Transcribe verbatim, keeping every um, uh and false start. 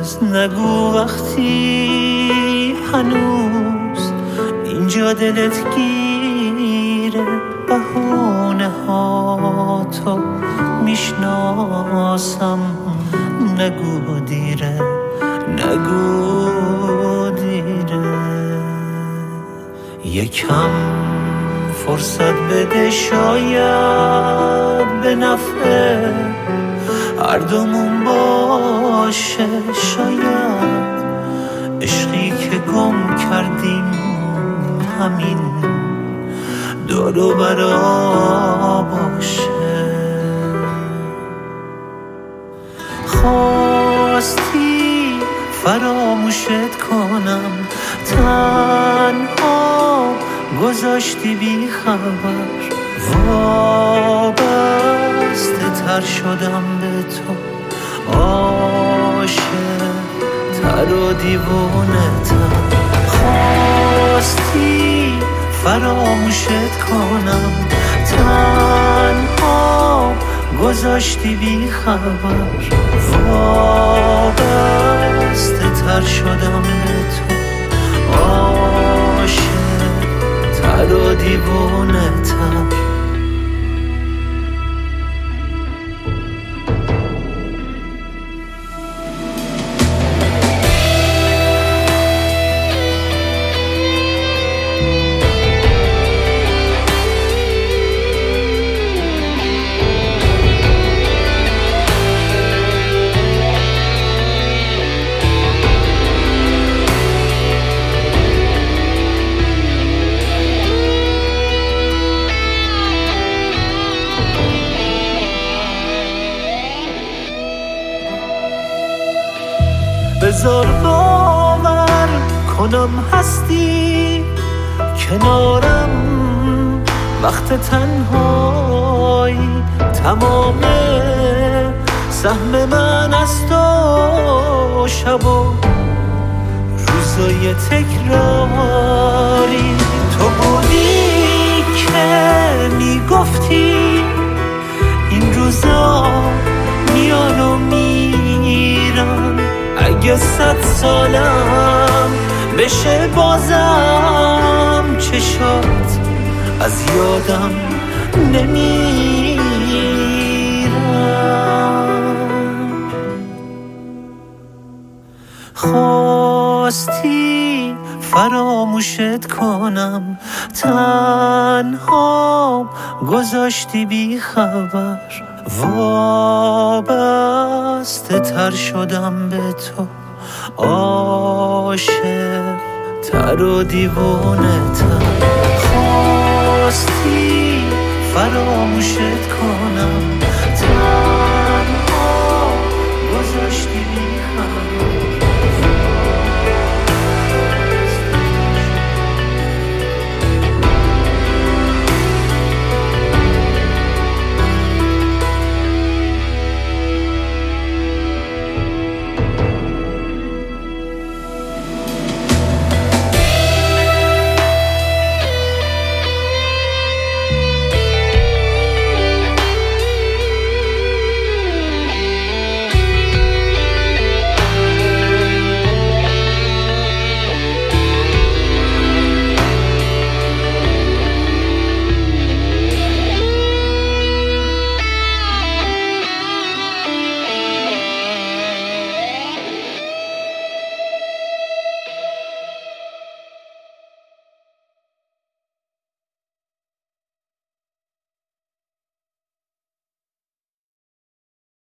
هنوز نگو وقتی هنوز اینجا دلت گیره، بهونه ها تو میشناسم، نگو دیره نگو دیره. یکم فرصت بده، شاید به نفع هر دومون باشه، شاید عشقی که گم کردیم همین دور و برا باشه. خواستی فراموشت کنم، تنها گذاشتی بی خبر، وابسته تر شدم به تو، عاشق تر و دیوونه تر. خواستی فراموشت کنم، تنها گذاشتی بی خبر، وابسته تر شدم به تو، عاشق تر و دیوونه تر. بذار باور کنم هستی کنارم، وقت تنهایی تمام سهم من از تو، شب و روزای تکراری تو بودی که میگفتی این روزا میان و میرن، اگه صد سالم بشه بازم چشات از یادم نمیرم. خواستی فراموشت کنم، تنها گذاشتی بی خبر، وابسته تر شدم به تو، عاشق تر و دیوونه تر. خواستی فراموشت کنم،